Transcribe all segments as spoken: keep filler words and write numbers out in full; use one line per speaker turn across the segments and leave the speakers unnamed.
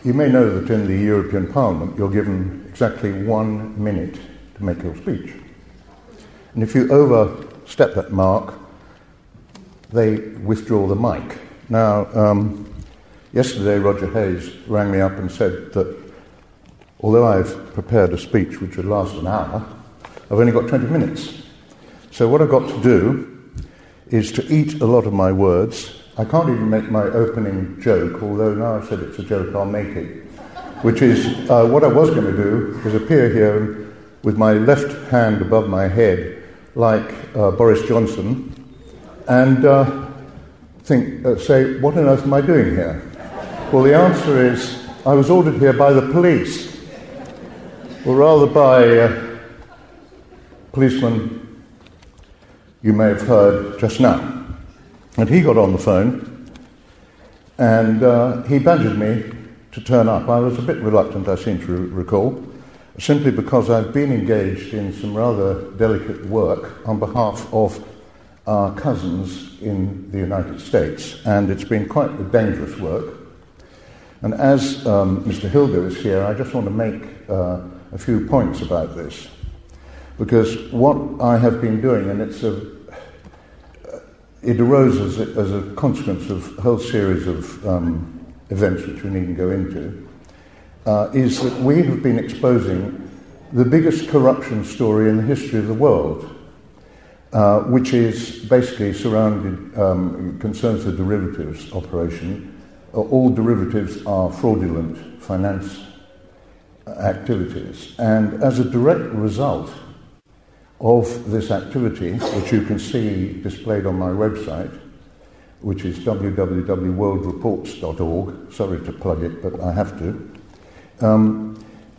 you may know that in the European Parliament you're given exactly one minute to make your speech. And if you overstep that mark, they withdraw the mic. Now, um, yesterday Roger Hayes rang me up and said that although I've prepared a speech which would last an hour, I've only got twenty minutes. So what I've got to do is to eat a lot of my words. I can't even make my opening joke, although now I've said it's a joke, I'll make it. Which is, uh, what I was going to do is appear here with my left hand above my head, like uh, Boris Johnson, and uh, think, uh, say, what on earth am I doing here? Well, the answer is, I was ordered here by the police, or rather by uh, policeman you may have heard just now. And he got on the phone, and uh, he badgered me to turn up. I was a bit reluctant, I seem to re- recall, simply because I've been engaged in some rather delicate work on behalf of our cousins in the United States, and it's been quite a dangerous work. And as um, Mister Hilger is here, I just want to make uh, a few points about this, because what I have been doing, and it's a It arose as a, as a consequence of a whole series of um, events which we needn't go into, uh, is that we have been exposing the biggest corruption story in the history of the world, uh, which is basically surrounded, um, concerns the derivatives operation. Uh, all derivatives are fraudulent finance activities. And as a direct result of this activity, which you can see displayed on my website, which is w w w dot world reports dot org. Sorry to plug it, but I have to. Um,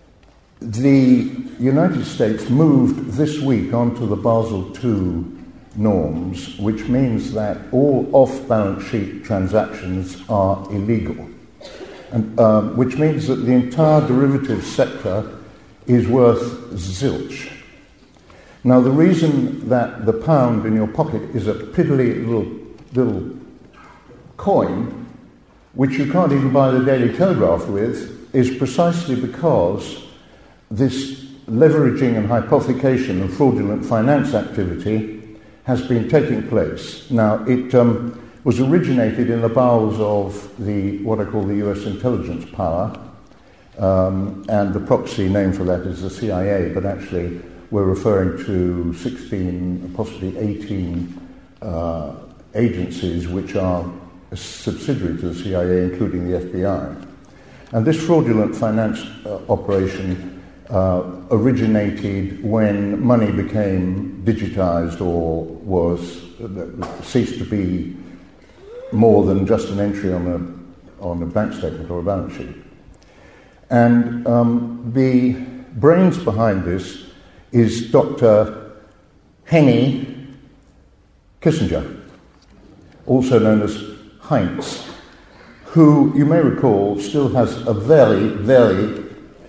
the United States moved this week onto the Basel two norms, which means that all off-balance sheet transactions are illegal, and um, which means that the entire derivatives sector is worth zilch. Now, the reason that the pound in your pocket is a piddly little, little coin, which you can't even buy the Daily Telegraph with, is precisely because this leveraging and hypothecation of fraudulent finance activity has been taking place. Now, it um, was originated in the bowels of the what I call the U S intelligence power, um, and the proxy name for that is the C I A, but actually we're referring to sixteen, possibly eighteen uh, agencies which are a subsidiary to the C I A, including the F B I. And this fraudulent finance uh, operation uh, originated when money became digitized or was uh, ceased to be more than just an entry on a on a bank statement or a balance sheet. And um, the brains behind this is Doctor Henry Kissinger, also known as Heinz, who, you may recall, still has a very, very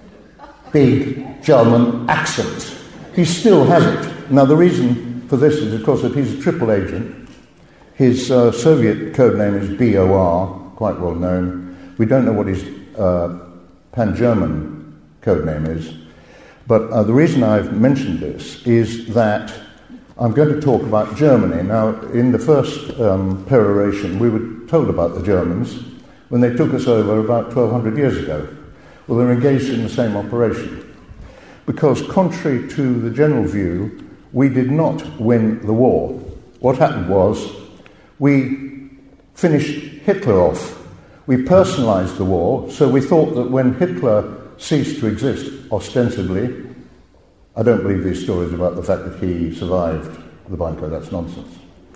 big German accent. He still has it. Now, the reason for this is, of course, that he's a triple agent. His uh, Soviet code name is B O R, quite well known. We don't know what his uh, Pan-German code name is. But uh, the reason I've mentioned this is that I'm going to talk about Germany. Now, in the first um, peroration, we were told about the Germans when they took us over about twelve hundred years ago. Well, they're engaged in the same operation. Because contrary to the general view, we did not win the war. What happened was we finished Hitler off. We personalized the war, so we thought that when Hitler ceased to exist, ostensibly, I don't believe these stories about the fact that he survived the bunker, that's nonsense.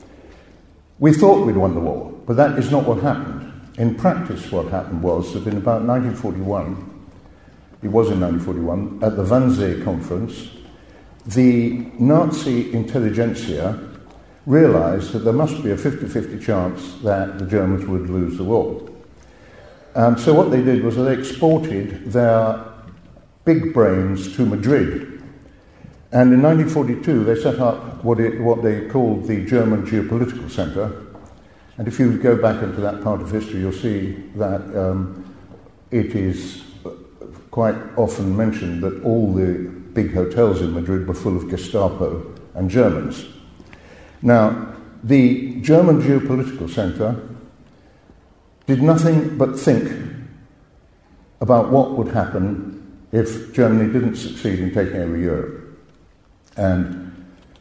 We thought we'd won the war, but that is not what happened. In practice, what happened was that in about nineteen forty-one, it was in nineteen forty-one, at the Wannsee Conference, the Nazi intelligentsia realized that there must be a fifty-fifty chance that the Germans would lose the war. And so what they did was they exported their big brains to Madrid. And in nineteen forty-two, they set up what, it, what they called the German Geopolitical Center. And if you go back into that part of history, you'll see that um, it is quite often mentioned that all the big hotels in Madrid were full of Gestapo and Germans. Now, the German geopolitical centre did nothing but think about what would happen if Germany didn't succeed in taking over Europe. And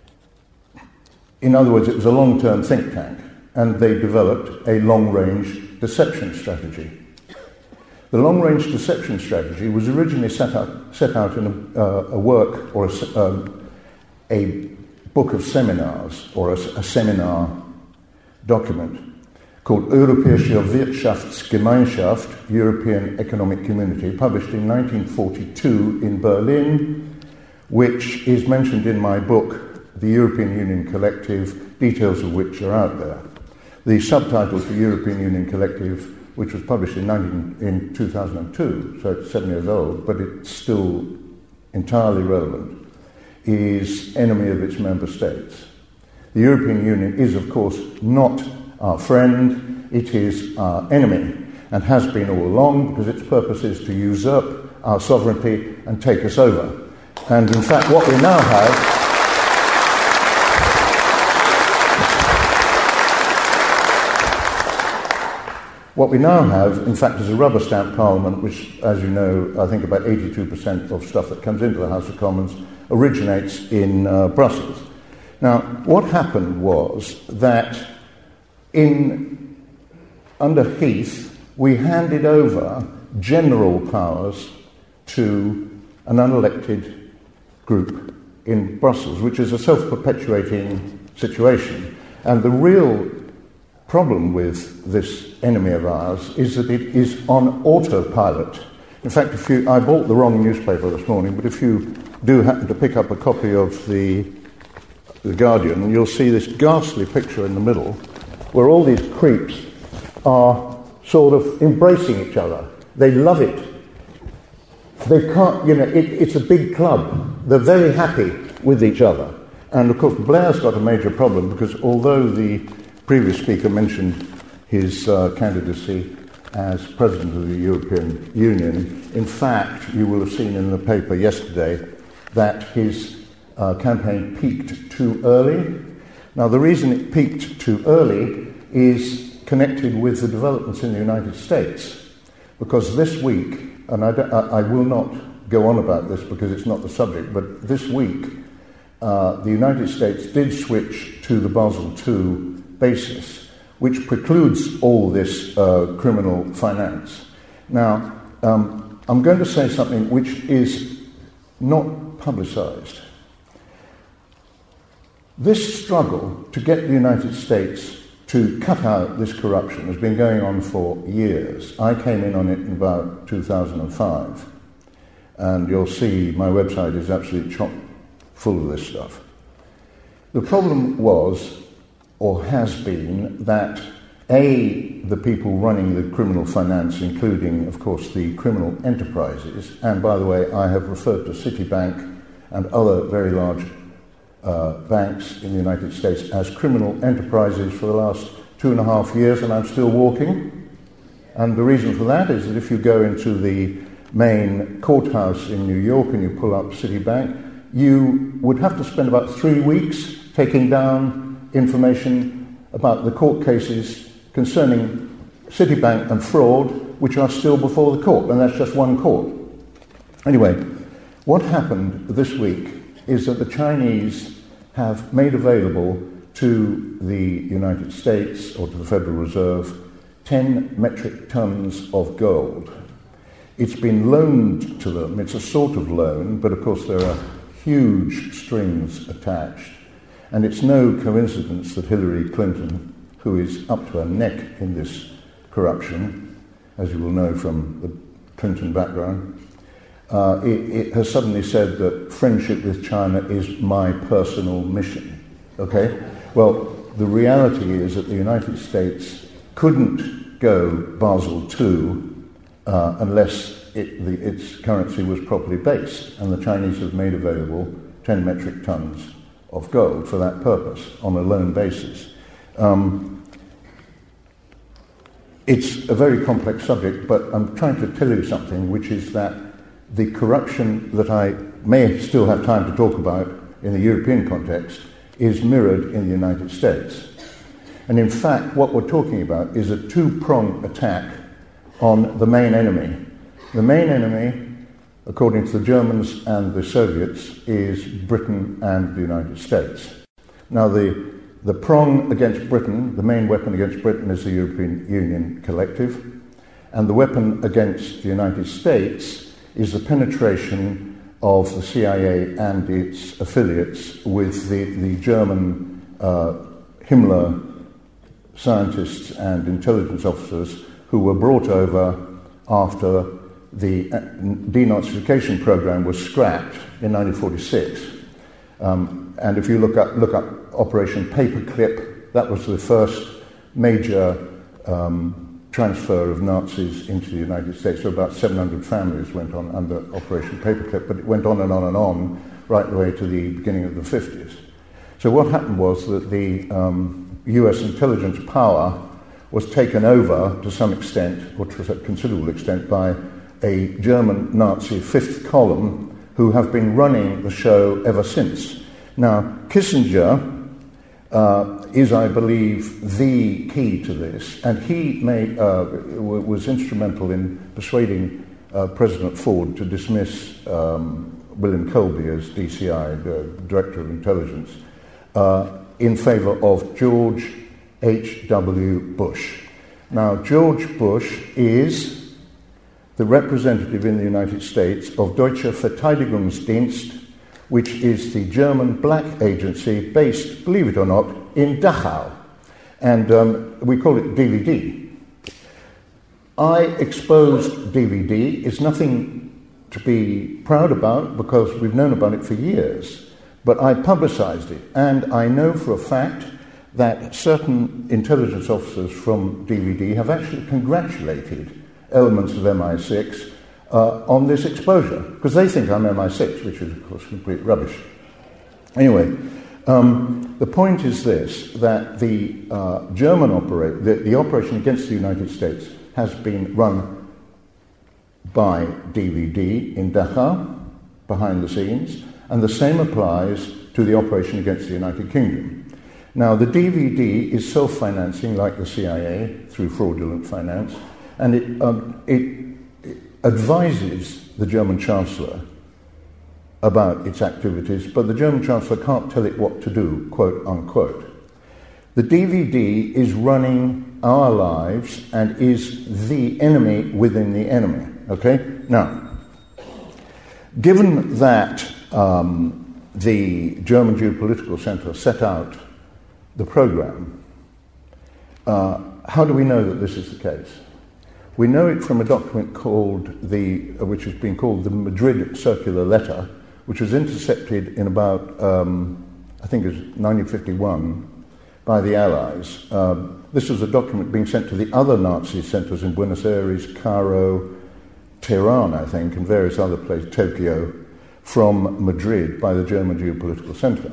in other words, it was a long-term think tank, and they developed a long-range deception strategy. The long-range deception strategy was originally set out, set out in a, uh, a work or a, um, a book of seminars, or a, a seminar document called Europäische Wirtschaftsgemeinschaft, European Economic Community, published in nineteen forty-two in Berlin, which is mentioned in my book, The European Union Collective, details of which are out there. The subtitle for European Union Collective, which was published in, nineteen, in two thousand two, so it's seven years old, but it's still entirely relevant, is Enemy of its Member States. The European Union is, of course, not our friend, it is our enemy, and has been all along, because its purpose is to usurp our sovereignty and take us over. And in fact, what we now have What we now have, in fact, is a rubber stamp parliament, which, as you know, I think about eighty-two percent of stuff that comes into the House of Commons originates in uh, Brussels. Now, what happened was that in under Heath, we handed over general powers to an unelected group in Brussels, which is a self-perpetuating situation. And the real problem with this enemy of ours is that it is on autopilot. In fact, if you, I bought the wrong newspaper this morning, but if you do happen to pick up a copy of the, the Guardian, you'll see this ghastly picture in the middle where all these creeps are sort of embracing each other. They love it. They can't, you know, it, it's a big club. They're very happy with each other. And of course, Blair's got a major problem because although the previous speaker mentioned his uh, candidacy as President of the European Union, in fact, you will have seen in the paper yesterday that his uh, campaign peaked too early. Now, the reason it peaked too early is connected with the developments in the United States, because this week, and I, I will not go on about this because it's not the subject, but this week, uh, the United States did switch to the Basel two basis, which precludes all this uh, criminal finance. Now, um, I'm going to say something which is not publicised. This struggle to get the United States to cut out this corruption has been going on for years. I came in on it in about two thousand five, and you'll see my website is absolutely chock full of this stuff. The problem was, or has been, that A, the people running the criminal finance, including, of course, the criminal enterprises, and by the way, I have referred to Citibank and other very large uh, banks in the United States as criminal enterprises for the last two and a half years, and I'm still walking. And the reason for that is that if you go into the main courthouse in New York and you pull up Citibank, you would have to spend about three weeks taking down information about the court cases concerning Citibank and fraud, which are still before the court, and that's just one court. Anyway, what happened this week is that the Chinese have made available to the United States, or to the Federal Reserve, ten metric tons of gold. It's been loaned to them. It's a sort of loan, but of course there are huge strings attached. And it's no coincidence that Hillary Clinton, who is up to her neck in this corruption, as you will know from the Clinton background, uh, it, it has suddenly said that friendship with China is my personal mission. Okay? Well, the reality is that the United States couldn't go Basel two uh, unless it, the, its currency was properly based, and the Chinese have made available ten metric tons of gold for that purpose on a loan basis. Um, it's a very complex subject, but I'm trying to tell you something, which is that the corruption that I may still have time to talk about in the European context is mirrored in the United States. And in fact, what we're talking about is a two-pronged attack on the main enemy. The main enemy, according to the Germans and the Soviets, is Britain and the United States. Now, the, the prong against Britain, the main weapon against Britain is the European Union collective, and the weapon against the United States is the penetration of the C I A and its affiliates with the, the German uh, Himmler scientists and intelligence officers who were brought over after the denazification program was scrapped in nineteen forty-six. Um, and if you look up, look up Operation Paperclip, that was the first major um, transfer of Nazis into the United States. So about seven hundred families went on under Operation Paperclip, but it went on and on and on right the way to the beginning of the fifties. So what happened was that the um, U S intelligence power was taken over to some extent, or to a considerable extent, by a German Nazi fifth column who have been running the show ever since. Now, Kissinger uh, is, I believe, the key to this, and he made, uh, w- was instrumental in persuading uh, President Ford to dismiss um, William Colby as D C I, the Director of Intelligence, uh, in favor of George H W Bush. Now, George Bush is the representative in the United States of Deutsche Verteidigungsdienst, which is the German black agency based, believe it or not, in Dachau. And um, we call it D V D. I exposed D V D. It's nothing to be proud about because we've known about it for years. But I publicized it, and I know for a fact that certain intelligence officers from D V D have actually congratulated elements of M I six uh, on this exposure, because they think I'm M I six, which is, of course, complete rubbish. Anyway, um, the point is this, that the uh, German operate, the, the operation against the United States has been run by D V D in Dachau, behind the scenes, and the same applies to the operation against the United Kingdom. Now, the D V D is self-financing, like the C I A, through fraudulent finance, and it, um, it, it advises the German Chancellor about its activities, but the German Chancellor can't tell it what to do, quote unquote. The D V D is running our lives and is the enemy within the enemy, okay? Now, given that um, the German Geopolitical Center set out the program, uh, how do we know that this is the case? We know it from a document called the, uh, which has been called the Madrid Circular Letter, which was intercepted in about, um, I think it was nineteen fifty-one, by the Allies. Um, this was a document being sent to the other Nazi centers in Buenos Aires, Cairo, Tehran, I think, and various other places, Tokyo, from Madrid by the German Geopolitical Center.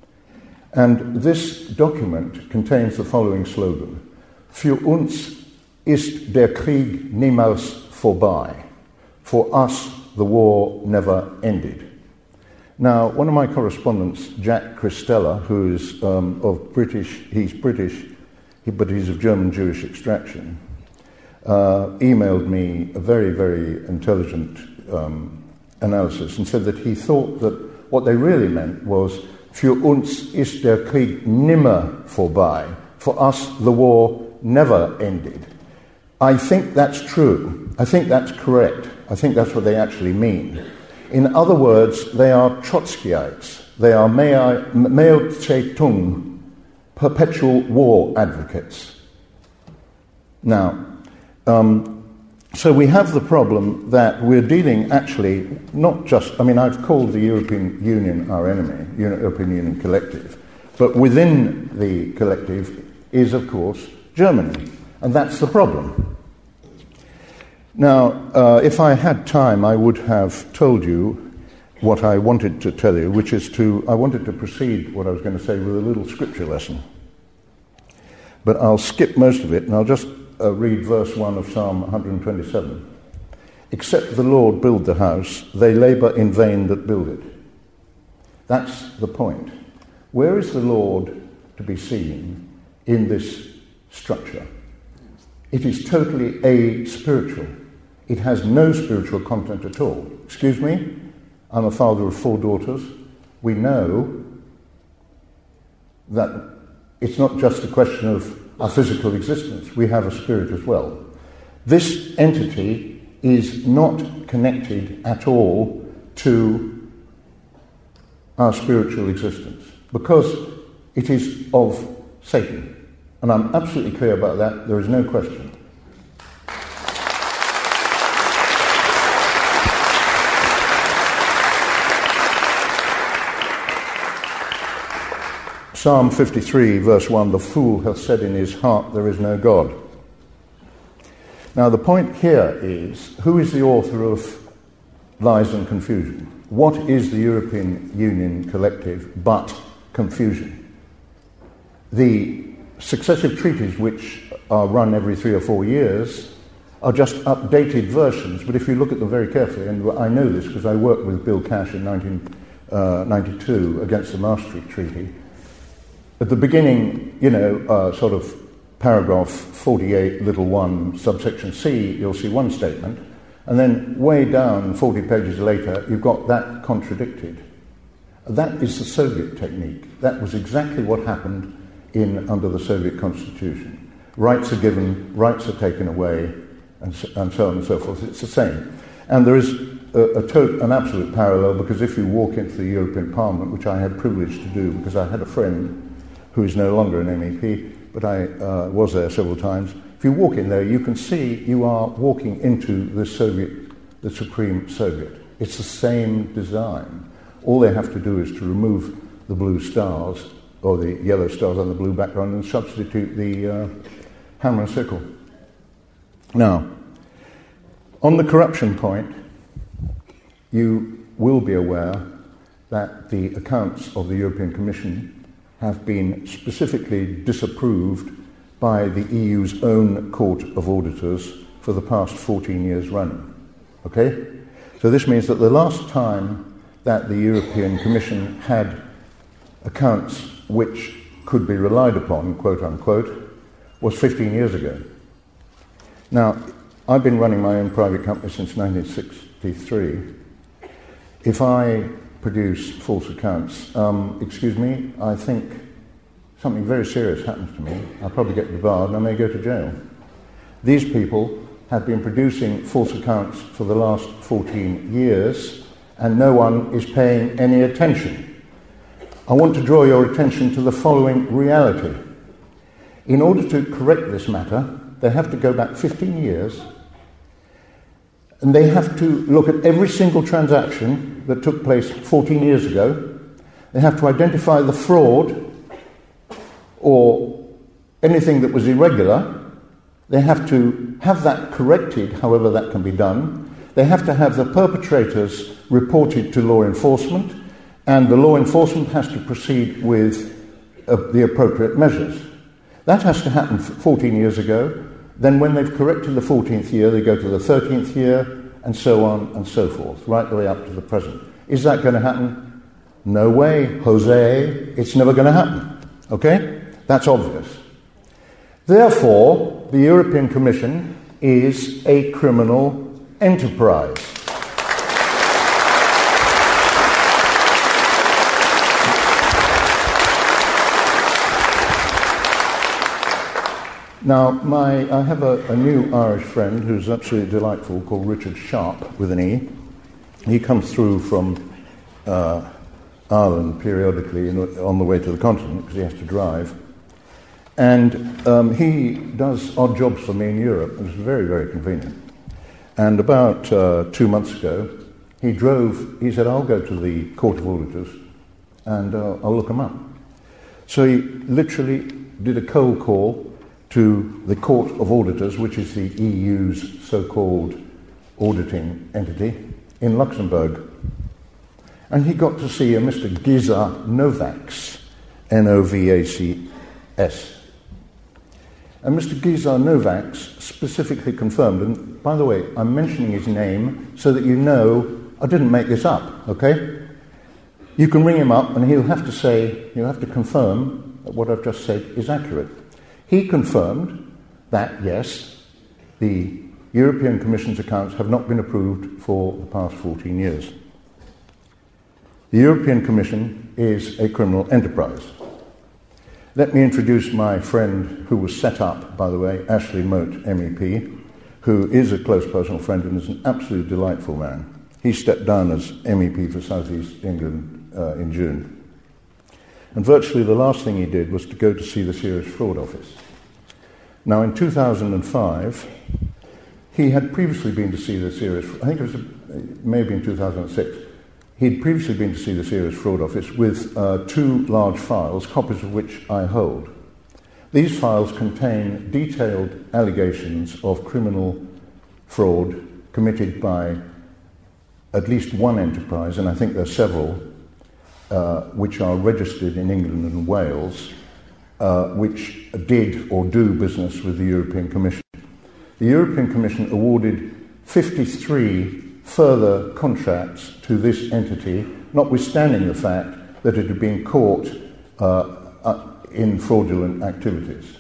And this document contains the following slogan: Für uns ist der Krieg niemals vorbei. For us, the war never ended. Now, one of my correspondents, Jack Christella, who is um, of British, he's British, he, but he's of German Jewish extraction, uh, emailed me a very, very intelligent um, analysis and said that he thought that what they really meant was Für uns ist der Krieg nimmer vorbei. For us, the war never ended. I think that's true. I think that's correct. I think that's what they actually mean. In other words, they are Trotskyites. They are Mao Zedong, perpetual war advocates. Now, um, so we have the problem that we're dealing actually not just, I mean, I've called the European Union our enemy, European Union collective, but within the collective is, of course, Germany, and that's the problem. Now, uh, if I had time, I would have told you what I wanted to tell you, which is to, I wanted to proceed what I was going to say with a little scripture lesson. But I'll skip most of it, and I'll just uh, read verse one of Psalm one hundred twenty-seven. Except the Lord build the house, they labour in vain that build it. That's the point. Where is the Lord to be seen in this structure? It is totally a-spiritual. It has no spiritual content at all. Excuse me? I'm a father of four daughters. We know that it's not just a question of our physical existence. We have a spirit as well. This entity is not connected at all to our spiritual existence because it is of Satan. And I'm absolutely clear about that. There is no question. Psalm fifty-three, verse one, the fool hath said in his heart, there is no God. Now the point here is, who is the author of lies and confusion? What is the European Union collective but confusion? The successive treaties, which are run every three or four years, are just updated versions, but if you look at them very carefully, and I know this because I worked with Bill Cash in nineteen ninety-two against the Maastricht Treaty. At the beginning, you know, uh, sort of paragraph forty-eight, little one, subsection C, you'll see one statement, and then way down, forty pages later, you've got that contradicted. That is the Soviet technique. That was exactly what happened in under the Soviet constitution. Rights are given, rights are taken away, and so, and so on and so forth. It's the same. And there is a, a to- an absolute parallel, because if you walk into the European Parliament, which I had privilege to do because I had a friend who is no longer an M E P, but I uh, was there several times. If you walk in there, you can see you are walking into the Soviet, the Supreme Soviet. It's the same design. All they have to do is to remove the blue stars, or the yellow stars on the blue background, and substitute the uh, hammer and sickle. Now, on the corruption point, you will be aware that the accounts of the European Commission have been specifically disapproved by the E U's own Court of Auditors for the past fourteen years running. Okay? So this means that the last time that the European Commission had accounts which could be relied upon, quote unquote, was fifteen years ago. Now, I've been running my own private company since nineteen sixty-three. If I produce false accounts, um, excuse me, I think something very serious happens to me. I'll probably get debarred and I may go to jail. These people have been producing false accounts for the last fourteen years, and no one is paying any attention. I want to draw your attention to the following reality. In order to correct this matter, they have to go back fifteen years, and they have to look at every single transaction that took place fourteen years ago. They have to identify the fraud or anything that was irregular. They have to have that corrected, however that can be done. They have to have the perpetrators reported to law enforcement, and the law enforcement has to proceed with uh, the appropriate measures. That has to happen fourteen years ago. Then when they've corrected the fourteenth year, they go to the thirteenth year, and so on and so forth, right the way up to the present. Is that going to happen? No way, Jose. It's never going to happen. Okay? That's obvious. Therefore, the European Commission is a criminal enterprise. Now, my, I have a, a new Irish friend who's absolutely delightful, called Richard Sharp, with an E. He comes through from uh, Ireland periodically in, on the way to the continent, because he has to drive. And um, he does odd jobs for me in Europe, and it's very, very convenient. And about uh, two months ago, he drove, he said, I'll go to the Court of Auditors, and uh, I'll look them up. So he literally did a cold call to the Court of Auditors, which is the E U's so-called auditing entity, in Luxembourg. And he got to see a Mister Giza Novaks, N O V A C S. And Mister Gizar Novaks specifically confirmed, and by the way, I'm mentioning his name so that you know I didn't make this up, okay? You can ring him up and he'll have to say, he'll have to confirm that what I've just said is accurate. He confirmed that, yes, the European Commission's accounts have not been approved for the past fourteen years. The European Commission is a criminal enterprise. Let me introduce my friend who was set up, by the way, Ashley Moat, M E P, who is a close personal friend and is an absolutely delightful man. He stepped down as M E P for South East England uh, in June. And virtually the last thing he did was to go to see the Serious Fraud Office. Now, in two thousand five, he had previously been to see the Serious, I think it was maybe in two thousand six, he'd previously been to see the Serious Fraud Office with uh, two large files, copies of which I hold. These files contain detailed allegations of criminal fraud committed by at least one enterprise, and I think there are several, uh, which are registered in England and Wales, uh, which did or do business with the European Commission. The European Commission awarded fifty-three further contracts to this entity, notwithstanding the fact that it had been caught uh, uh, in fraudulent activities.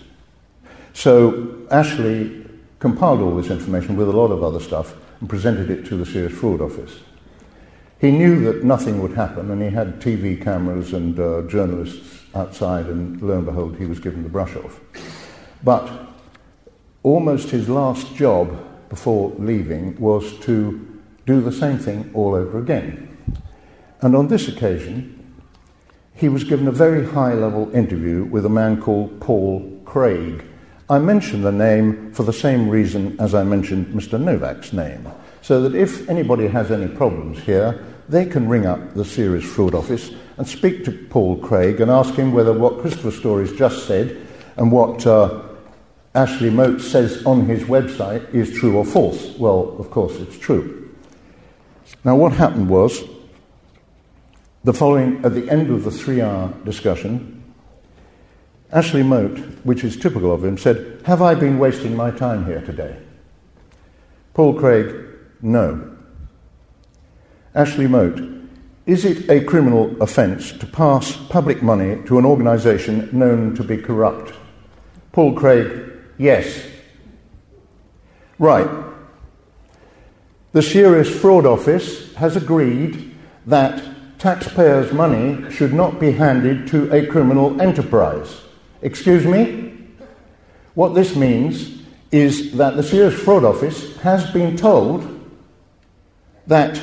So Ashley compiled all this information with a lot of other stuff and presented it to the Serious Fraud Office. He knew that nothing would happen, and he had T V cameras and uh, journalists outside, and lo and behold, he was given the brush off. But almost his last job before leaving was to do the same thing all over again. And on this occasion, he was given a very high-level interview with a man called Paul Craig. I mention the name for the same reason as I mentioned Mister Novak's name, so that if anybody has any problems here, they can ring up the Serious Fraud Office and speak to Paul Craig and ask him whether what Christopher Stories just said and what uh, Ashley Moat says on his website is true or false. Well, of course, it's true. Now, what happened was, the following, at the end of the three-hour discussion, Ashley Moat, which is typical of him, said, "Have I been wasting my time here today?" Paul Craig, "No." Ashley Moat, "Is it a criminal offence to pass public money to an organisation known to be corrupt?" Paul Craig, "Yes." Right. The Serious Fraud Office has agreed that taxpayers' money should not be handed to a criminal enterprise. Excuse me? What this means is that the Serious Fraud Office has been told that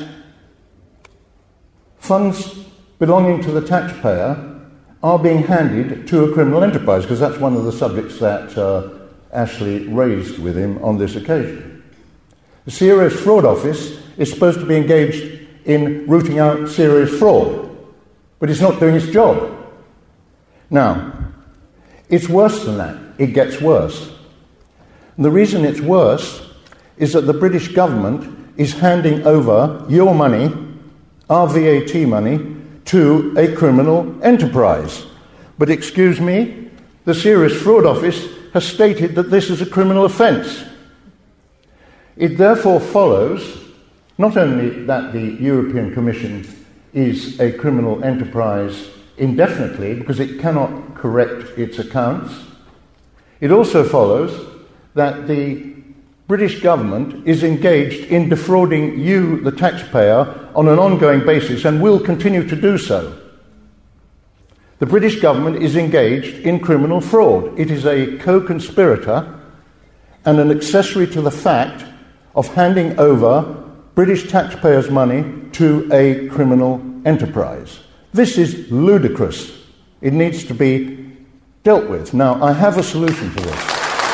funds belonging to the taxpayer are being handed to a criminal enterprise, because that's one of the subjects that uh, Ashley raised with him on this occasion. The Serious Fraud Office is supposed to be engaged in rooting out serious fraud, but it's not doing its job. Now, it's worse than that. It gets worse. And the reason it's worse is that the British government is handing over your money, our V A T money, to a criminal enterprise. But excuse me, the Serious Fraud Office has stated that this is a criminal offence. It therefore follows not only that the European Commission is a criminal enterprise indefinitely because it cannot correct its accounts, it also follows that the British government is engaged in defrauding you, the taxpayer, on an ongoing basis and will continue to do so. The British government is engaged in criminal fraud. It is a co-conspirator and an accessory to the fact of handing over British taxpayers' money to a criminal enterprise. This is ludicrous. It needs to be dealt with. Now, I have a solution to this.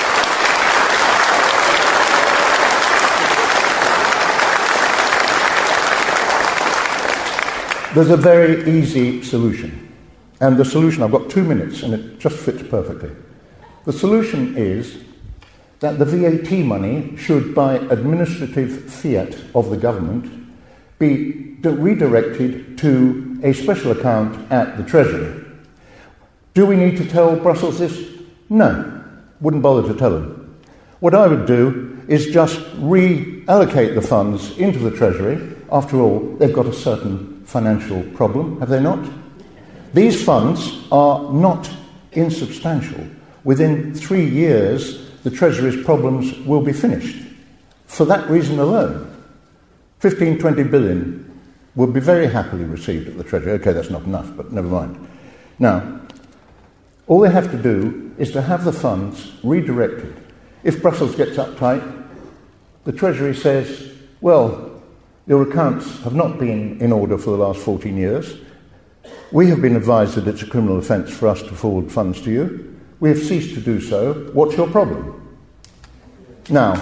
There's a very easy solution. And the solution, I've got two minutes, and it just fits perfectly. The solution is that the V A T money should, by administrative fiat of the government, be redirected to a special account at the Treasury. Do we need to tell Brussels this? No. wouldn't bother to tell them. What I would do is just reallocate the funds into the Treasury. After all, they've got a certain financial problem, have they not? These funds are not insubstantial. Within three years, the Treasury's problems will be finished. For that reason alone, fifteen, twenty billion will be very happily received at the Treasury. OK, that's not enough, but never mind. Now, all they have to do is to have the funds redirected. If Brussels gets uptight, the Treasury says, well, your accounts have not been in order for the last fourteen years. We have been advised that it's a criminal offence for us to forward funds to you. We have ceased to do so. What's your problem? Now,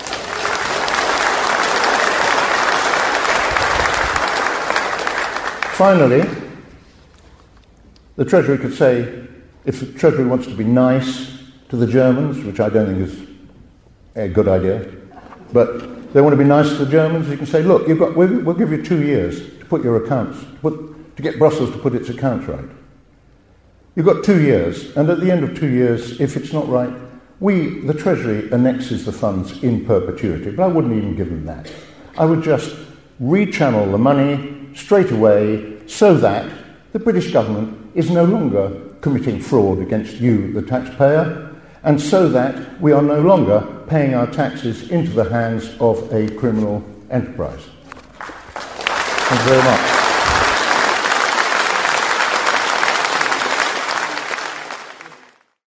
finally, the Treasury could say, if the Treasury wants to be nice to the Germans, which I don't think is a good idea, but they want to be nice to the Germans, you can say, look, you've got, we'll, we'll give you two years to put your accounts, to, put, to get Brussels to put its accounts right. You've got two years, and at the end of two years, if it's not right, we, the Treasury, annexes the funds in perpetuity, but I wouldn't even give them that. I would just rechannel the money straight away so that the British government is no longer committing fraud against you, the taxpayer, and so that we are no longer paying our taxes into the hands of a criminal enterprise. Thank you very much.